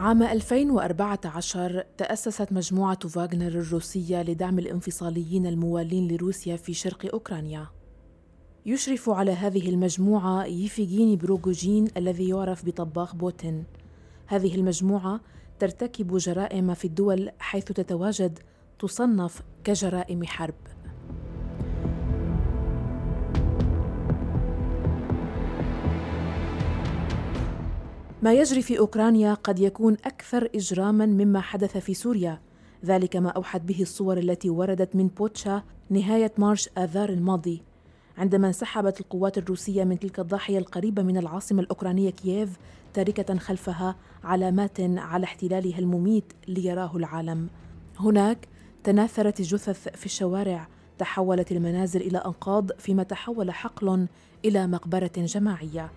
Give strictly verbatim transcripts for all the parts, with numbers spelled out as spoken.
عام ألفين وأربعة عشر تأسست مجموعة فاغنر الروسية لدعم الانفصاليين الموالين لروسيا في شرق أوكرانيا. يشرف على هذه المجموعة ييفيغيني بروغوجين الذي يعرف بطباخ بوتين. هذه المجموعة ترتكب جرائم في الدول حيث تتواجد تصنف كجرائم حرب. ما يجري في أوكرانيا قد يكون أكثر إجراماً مما حدث في سوريا، ذلك ما أوحت به الصور التي وردت من بوتشا نهاية مارس آذار الماضي، عندما انسحبت القوات الروسية من تلك الضاحية القريبة من العاصمة الأوكرانية كييف، تاركة خلفها علامات على احتلالها المميت ليراه العالم. هناك تناثرت الجثث في الشوارع، تحولت المنازل إلى أنقاض، فيما تحول حقل إلى مقبرة جماعية.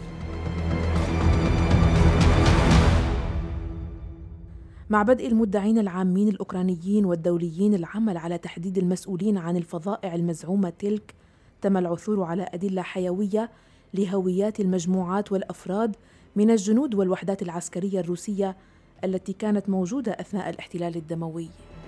مع بدء المدعين العامين الأوكرانيين والدوليين العمل على تحديد المسؤولين عن الفظائع المزعومة تلك، تم العثور على أدلة حيوية لهويات المجموعات والأفراد من الجنود والوحدات العسكرية الروسية التي كانت موجودة أثناء الاحتلال الدموي.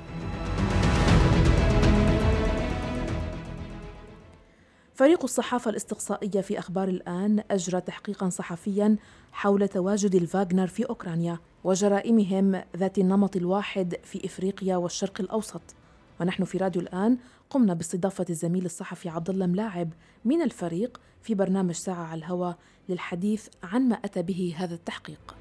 فريق الصحافة الاستقصائية في أخبار الآن أجرى تحقيقاً صحفياً حول تواجد الفاغنر في أوكرانيا وجرائمهم ذات النمط الواحد في إفريقيا والشرق الأوسط. ونحن في راديو الآن قمنا باستضافة الزميل الصحفي عبد الله ملاعب من الفريق في برنامج ساعة على الهواء للحديث عن ما أتى به هذا التحقيق.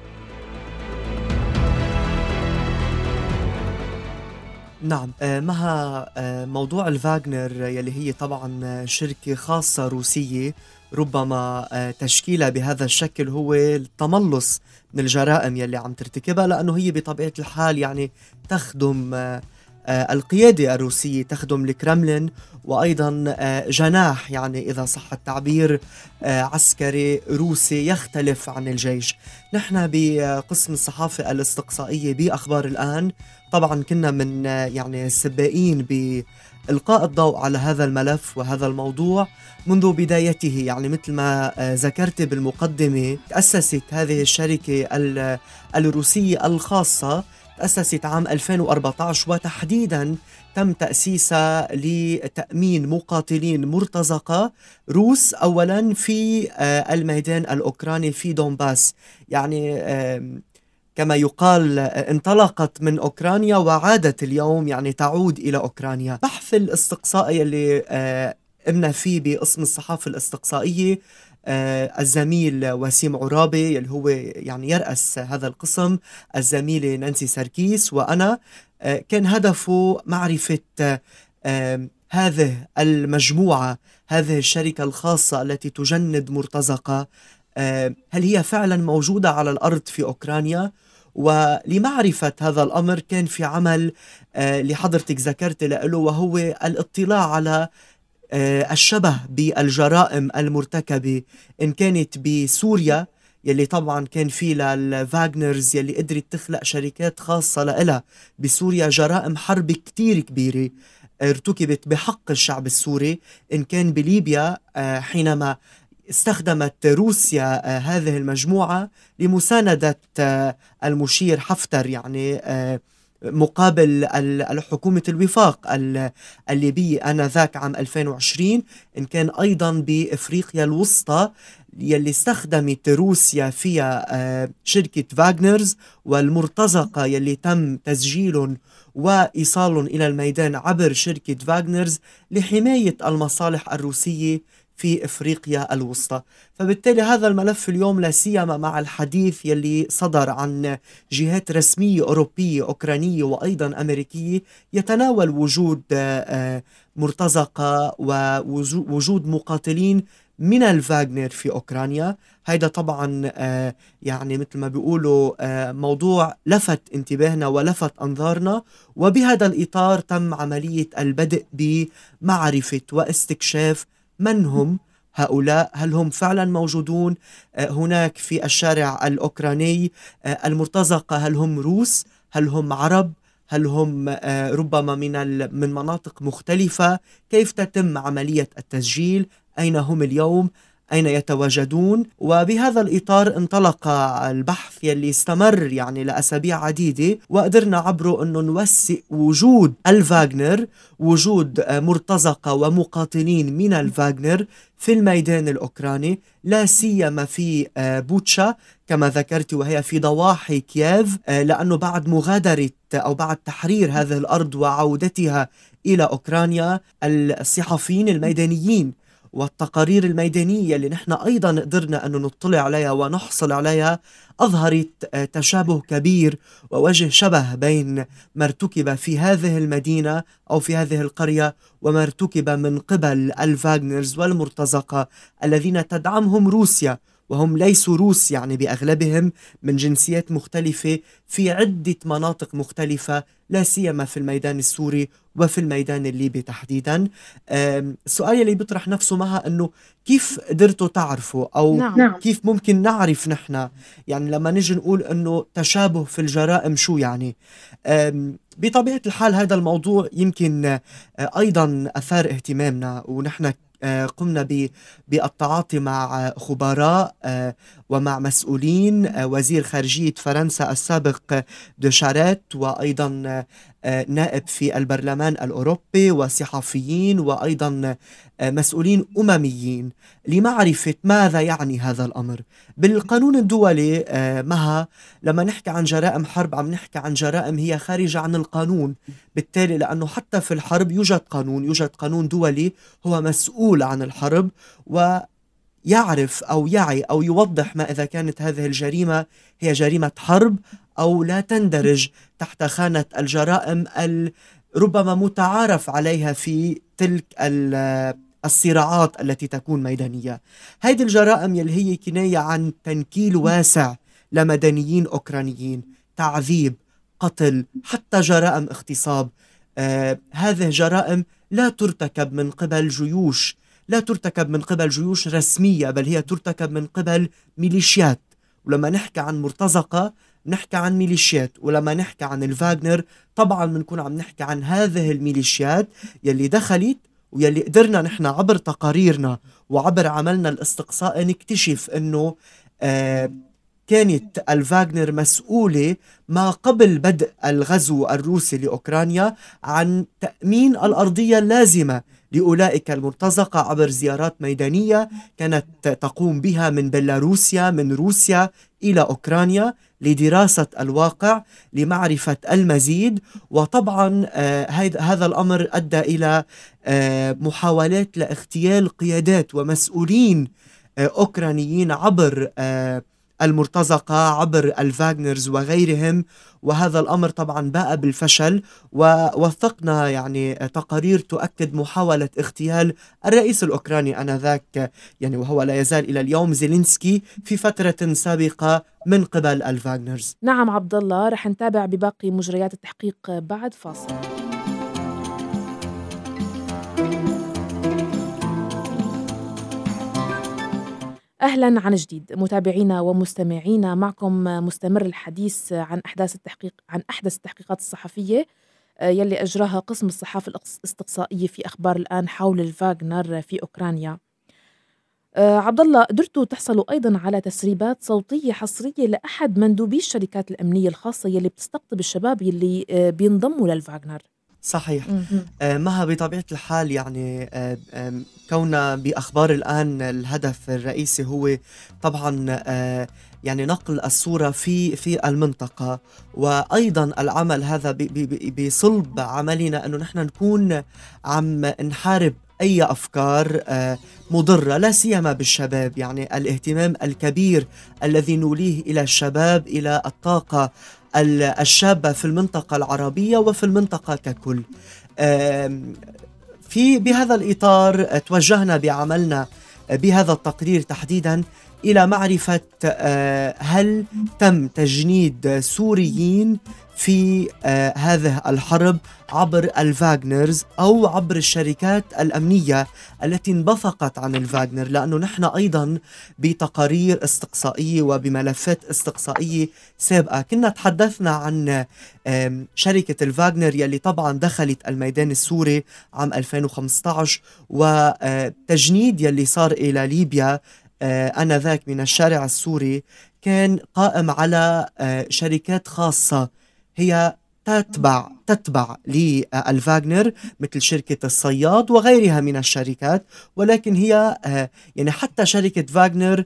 نعم، مها موضوع الفاغنر يلي هي طبعا شركة خاصة روسية، ربما تشكيلها بهذا الشكل هو التملص من الجرائم يلي عم ترتكبها، لأنه هي بطبيعة الحال يعني تخدم القيادة الروسية، تخدم الكرملين، وأيضا جناح يعني إذا صح التعبير عسكري روسي يختلف عن الجيش. نحن بقسم الصحافة الاستقصائية بأخبار الآن طبعا كنا من يعني السباقين بإلقاء الضوء على هذا الملف وهذا الموضوع منذ بدايته. يعني مثل ما ذكرت بالمقدمة، تأسست هذه الشركة الروسية الخاصة تأسست عام ألفين وأربعة عشر، وتحديدا تم تأسيسها لتأمين مقاتلين مرتزقة روس أولا في الميدان الأوكراني في دونباس. يعني كما يقال انطلقت من أوكرانيا وعادت اليوم، يعني تعود إلى أوكرانيا. بحث الاستقصائي اللي قمنا فيه بقسم الصحافة الاستقصائية، الزميل وسيم عرابي اللي هو يعني يرأس هذا القسم، الزميلة نانسي سركيس، وأنا، كان هدفه معرفة هذه المجموعة، هذه الشركة الخاصة التي تجند مرتزقة، هل هي فعلا موجودة على الأرض في أوكرانيا؟ ولمعرفة هذا الأمر كان في عمل لحضرتك ذكرت له، وهو الاطلاع على الشبه بالجرائم المرتكبة إن كانت بسوريا، يلي طبعا كان في للفاغنرز يلي قدرت تخلق شركات خاصة لها بسوريا جرائم حرب كتير كبيرة ارتكبت بحق الشعب السوري. إن كان بليبيا حينما استخدمت روسيا هذه المجموعة لمساندة المشير حفتر، يعني مقابل الحكومة الوفاق الليبية آنذاك عام ألفين وعشرين. إن كان أيضا بإفريقيا الوسطى يلي استخدمت روسيا فيها شركة فاغنرز والمرتزقة يلي تم تسجيلهم وإيصالهم إلى الميدان عبر شركة فاغنرز لحماية المصالح الروسية في إفريقيا الوسطى. فبالتالي هذا الملف اليوم لا سيما مع الحديث يلي صدر عن جهات رسمية أوروبية أوكرانية وأيضا أمريكية يتناول وجود مرتزقة ووجود مقاتلين من الفاغنر في أوكرانيا. هيدا طبعا يعني مثل ما بيقولوا موضوع لفت انتباهنا ولفت أنظارنا، وبهذا الإطار تم عملية البدء بمعرفة واستكشاف من هم هؤلاء، هل هم فعلا موجودون هناك في الشارع الأوكراني؟ المرتزقة هل هم روس؟ هل هم عرب؟ هل هم ربما من من مناطق مختلفة؟ كيف تتم عملية التسجيل؟ أين هم اليوم؟ أين يتواجدون. وبهذا الإطار انطلق البحث يلي استمر يعني لأسابيع عديدة، وقدرنا عبره أنه نوثق وجود الفاغنر، وجود مرتزقة ومقاتلين من الفاغنر في الميدان الأوكراني، لا سيما في بوتشا كما ذكرت، وهي في ضواحي كييف، لأنه بعد مغادرة أو بعد تحرير هذه الأرض وعودتها إلى أوكرانيا، الصحفيين الميدانيين والتقارير الميدانية اللي نحن أيضا قدرنا أن نطلع عليها ونحصل عليها أظهرت تشابه كبير ووجه شبه بين ما ارتكب في هذه المدينة أو في هذه القرية وما ارتكب من قبل الفاغنرز والمرتزقة الذين تدعمهم روسيا، وهم ليسوا روس يعني بأغلبهم من جنسيات مختلفة في عدة مناطق مختلفة، لا سيما في الميدان السوري وفي الميدان الليبي تحديدا. السؤال اللي بيطرح نفسه معها أنه كيف قدرتوا تعرفوا أو نعم. كيف ممكن نعرف نحن يعني لما نجي نقول أنه تشابه في الجرائم شو يعني؟ بطبيعة الحال هذا الموضوع يمكن أيضا أثار اهتمامنا، ونحن قمنا بالتعاطي مع خبراء ومع مسؤولين، وزير خارجية فرنسا السابق دو شاريت، وأيضا نائب في البرلمان الأوروبي، وصحفيين، وأيضا مسؤولين أمميين لمعرفة ماذا يعني هذا الأمر. بالقانون الدولي مها لما نحكي عن جرائم حرب عم نحكي عن جرائم هي خارجة عن القانون، بالتالي لأنه حتى في الحرب يوجد قانون، يوجد قانون دولي هو مسؤول عن الحرب ويعرف أو يعي أو يوضح ما إذا كانت هذه الجريمة هي جريمة حرب أو لا تندرج تحت خانة الجرائم ربما متعارف عليها في تلك الصراعات التي تكون ميدانية. هذه الجرائم يلي هي كناية عن تنكيل واسع لمدنيين أوكرانيين، تعذيب، قتل، حتى جرائم اغتصاب. آه هذه جرائم لا ترتكب من قبل جيوش، لا ترتكب من قبل جيوش رسمية، بل هي ترتكب من قبل ميليشيات. ولما نحكي عن مرتزقة نحكي عن ميليشيات، ولما نحكي عن الفاغنر طبعا بنكون عم نحكي عن هذه الميليشيات يلي دخلت ويلي قدرنا نحن عبر تقاريرنا وعبر عملنا الاستقصاء نكتشف انه آه كانت الفاغنر مسؤولة ما قبل بدء الغزو الروسي لأوكرانيا عن تأمين الأرضية اللازمة لأولئك المرتزقة عبر زيارات ميدانية كانت تقوم بها من بيلاروسيا، من روسيا إلى أوكرانيا لدراسة الواقع، لمعرفة المزيد. وطبعا آه هذا الأمر أدى إلى آه محاولات لاغتيال قيادات ومسؤولين آه أوكرانيين عبر آه المرتزقة، عبر الفاغنرز وغيرهم، وهذا الأمر طبعا باء بالفشل. ووثقنا يعني تقارير تؤكد محاولة اغتيال الرئيس الأوكراني آنذاك يعني وهو لا يزال إلى اليوم زيلينسكي في فترة سابقة من قبل الفاغنرز. نعم عبد الله، رح نتابع بباقي مجريات التحقيق بعد فاصل. أهلا عن جديد متابعينا ومستمعينا، معكم مستمر الحديث عن أحداث التحقيق عن أحدث التحقيقات الصحفية يلي أجراها قسم الصحافة الاستقصائية في أخبار الآن حول الفاغنر في أوكرانيا. عبد الله، قدرتوا تحصلوا أيضا على تسريبات صوتية حصرية لأحد مندوبي الشركات الأمنية الخاصة يلي بتستقطب الشباب يلي بينضموا للفاغنر. صحيح. آه مها بطبيعة الحال يعني آه آه كوننا بأخبار الآن الهدف الرئيسي هو طبعا آه يعني نقل الصورة في في المنطقة، وأيضا العمل هذا بصلب عملنا أنه نحن نكون عم نحارب أي أفكار آه مضرة لا سيما بالشباب. يعني الاهتمام الكبير الذي نوليه إلى الشباب، إلى الطاقة الشابة في المنطقة العربية وفي المنطقة ككل. في بهذا الإطار توجهنا بعملنا بهذا التقرير تحديدا إلى معرفة هل تم تجنيد سوريين في آه هذه الحرب عبر الفاغنرز أو عبر الشركات الأمنية التي انبثقت عن الفاغنر، لأنه نحن أيضا بتقارير استقصائية وبملفات استقصائية سابقة كنا تحدثنا عن آه شركة الفاغنر يلي طبعا دخلت الميدان السوري عام ألفين وخمسة عشر، وتجنيد يلي صار إلى ليبيا آه آنذاك من الشارع السوري كان قائم على آه شركات خاصة هي تتبع تتبع للفاغنر مثل شركة الصياد وغيرها من الشركات، ولكن هي يعني حتى شركة فاغنر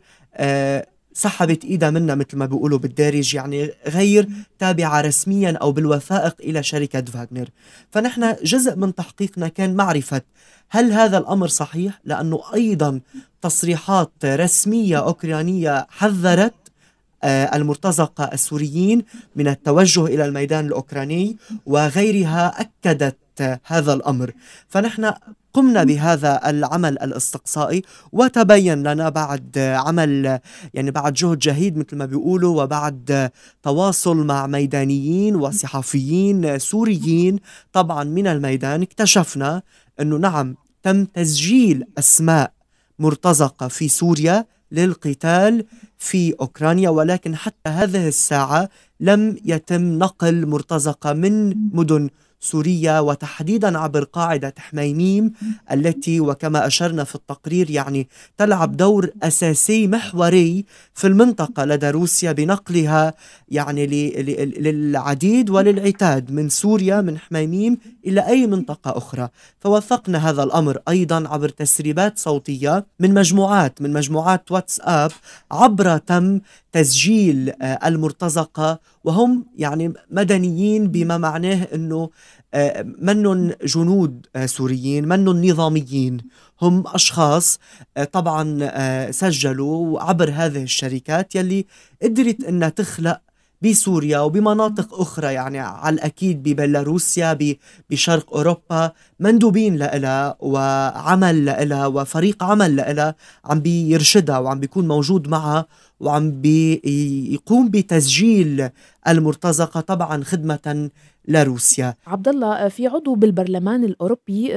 سحبت إيدها منها مثل ما بيقولوا بالدارج، يعني غير تابعة رسميا أو بالوثائق إلى شركة فاغنر. فنحن جزء من تحقيقنا كان معرفة هل هذا الأمر صحيح، لأنه أيضا تصريحات رسمية أوكرانية حذرت المرتزقة السوريين من التوجه إلى الميدان الأوكراني، وغيرها أكدت هذا الأمر. فنحن قمنا بهذا العمل الاستقصائي، وتبين لنا بعد عمل يعني بعد جهد جهيد مثل ما بيقولوا، وبعد تواصل مع ميدانيين وصحفيين سوريين طبعا من الميدان، اكتشفنا أنه نعم تم تسجيل أسماء مرتزقة في سوريا للقتال في أوكرانيا، ولكن حتى هذه الساعة لم يتم نقل مرتزقة من مدن سوريا، وتحديدا عبر قاعدة حميميم التي وكما أشرنا في التقرير يعني تلعب دور أساسي محوري في المنطقة لدى روسيا بنقلها يعني للعديد وللعتاد من سوريا من حميميم إلى أي منطقة أخرى. فوثقنا هذا الأمر أيضا عبر تسريبات صوتية من مجموعات من مجموعات واتساب عبر تم تسجيل المرتزقة، وهم يعني مدنيين بما معناه أنه منن جنود سوريين، منن نظاميين، هم أشخاص طبعا سجلوا عبر هذه الشركات يلي قدرت أنها تخلق بسوريا وبمناطق أخرى، يعني على الأكيد ببيلاروسيا بشرق أوروبا مندوبين لها وعمل لها وفريق عمل لها عم بيرشدها وعم بيكون موجود معها وعم بيقوم بتسجيل المرتزقة طبعا خدمة لروسيا. عبد الله، في عضو بالبرلمان الأوروبي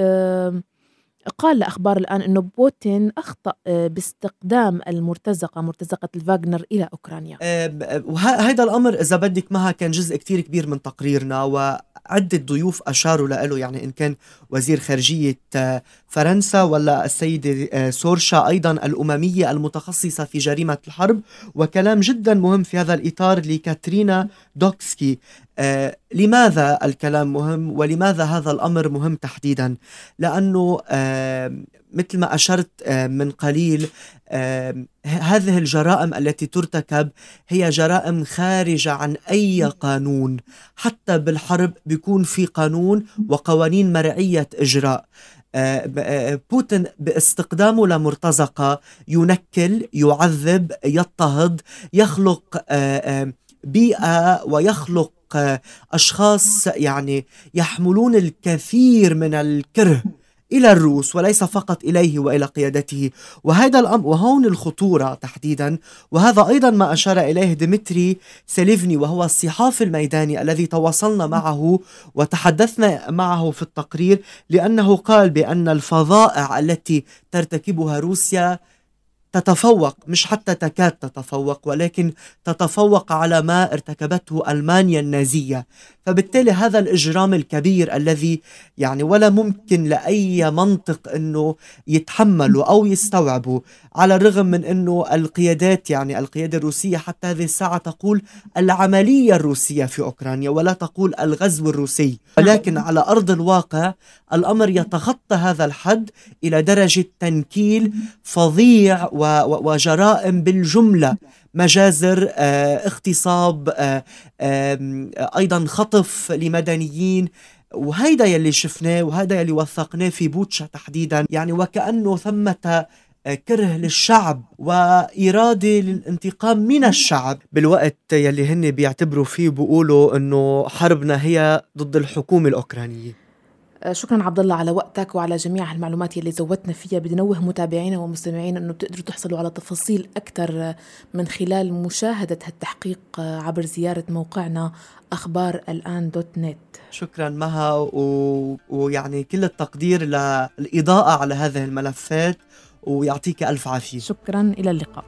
قال لأخبار الآن أنه بوتين أخطأ باستقدام المرتزقة مرتزقة الفاغنر إلى أوكرانيا، وهذا الأمر إذا بدك معها كان جزء كتير كبير من تقريرنا، وعدة ضيوف أشاروا له، يعني إن كان وزير خارجية فرنسا ولا السيدة سورشا أيضا الأممية المتخصصة في جريمة الحرب. وكلام جدا مهم في هذا الإطار لكاترينا دوكسكي. آه لماذا الكلام مهم ولماذا هذا الأمر مهم تحديدا؟ لأنه آه مثل ما أشرت آه من قليل، آه هذه الجرائم التي ترتكب هي جرائم خارجة عن أي قانون، حتى بالحرب بيكون في قانون وقوانين مرعية إجراء. بوتين باستقدامه لمرتزقة ينكل، يعذب، يضطهد، يخلق بيئة ويخلق أشخاص يعني يحملون الكثير من الكره إلى الروس وليس فقط إليه وإلى قيادته. وهذا الأمر وهون الخطورة تحديدا، وهذا أيضا ما أشار إليه ديمتري سيليفني وهو الصحافي الميداني الذي تواصلنا معه وتحدثنا معه في التقرير، لأنه قال بأن الفظائع التي ترتكبها روسيا تتفوق، مش حتى تكاد تتفوق، ولكن تتفوق على ما ارتكبته ألمانيا النازية. فبالتالي هذا الإجرام الكبير الذي يعني ولا ممكن لأي منطق أنه يتحمله أو يستوعبه، على الرغم من أنه القيادات يعني القيادة الروسية حتى هذه الساعة تقول العملية الروسية في أوكرانيا ولا تقول الغزو الروسي، ولكن على أرض الواقع الأمر يتخطى هذا الحد إلى درجة تنكيل فظيع وجرائم بالجملة، مجازر، اغتصاب، أيضا خطف لمدنيين. وهيدا يلي شفناه وهذا يلي وثقناه في بوتشا تحديدا، يعني وكأنه ثمة كره للشعب وإرادة للانتقام من الشعب بالوقت يلي هن بيعتبروا فيه بيقولوا أنه حربنا هي ضد الحكومة الأوكرانية. شكرا عبد الله على وقتك وعلى جميع المعلومات اللي زودتنا فيها. بدي نوه متابعينا ومستمعينا انه بتقدروا تحصلوا على تفاصيل اكثر من خلال مشاهدة هالتحقيق عبر زيارة موقعنا أخبار الآن دوت نت. شكرا مها، و... ويعني كل التقدير للإضاءة على هذه الملفات، ويعطيك ألف عافية. شكرا، إلى اللقاء.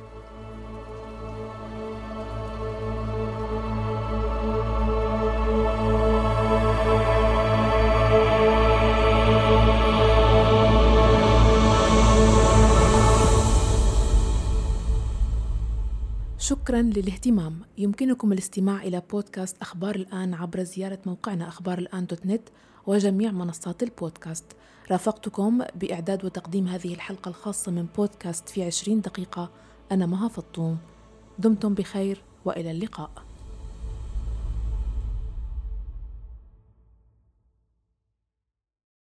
شكرا للاهتمام. يمكنكم الاستماع إلى بودكاست أخبار الآن عبر زيارة موقعنا أخبار الآن دوت نت وجميع منصات البودكاست. رافقتكم بإعداد وتقديم هذه الحلقة الخاصة من بودكاست في عشرين دقيقة أنا مها فطوم. دمتم بخير وإلى اللقاء.